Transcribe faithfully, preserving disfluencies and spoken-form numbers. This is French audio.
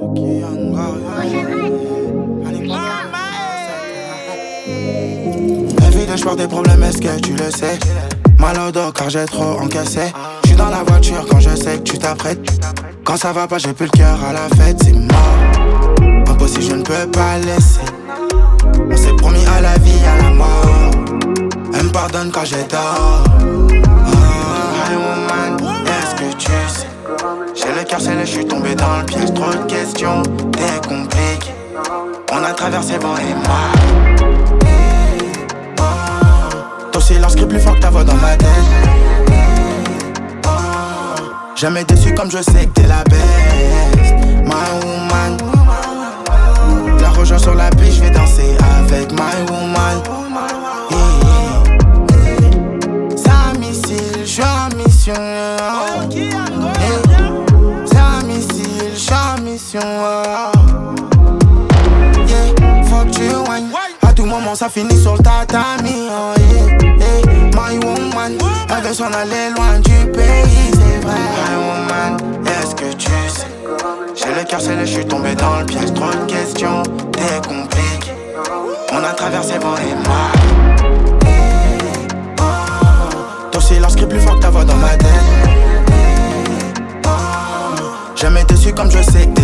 Évidemment, je porte des problèmes, est-ce que tu le sais? Mal au dos car j'ai trop encaissé. J'suis dans la voiture quand je sais que tu t'apprêtes. Quand ça va pas, j'ai plus le cœur à la fête, c'est mort. Impossible, je ne peux pas laisser. On s'est promis à la vie, à la mort. Elle me pardonne quand j'ai tort. Oh, hey woman, est-ce que tu sais? J'ai le cœur scellé, je suis tombé dans le piège. Trop de questions, t'es compliqué. On a traversé vent et mar. Ton silence crie plus fort que ta voix dans ma tête. Jamais déçu comme je sais que t'es la best. My woman. La rejoins sur la piste, je vais danser avec my woman. C'est un missile, je suis en mission. C'est un missile, je suis en mission. Yeah, faut que tu whines. À tout moment ça finit sur le tatami. Oh yeah, yeah. My woman, elle veut s'en aller loin du pays, c'est vrai. My woman, est-ce que tu sais? J'ai le cœur scellé, je suis tombé dans le piège. Trop de questions, t'es compliqué. On a traversé vent et mar. Ton silence crie plus fort que ta voix dans ma tête. Jamais déçu comme je sais que t'es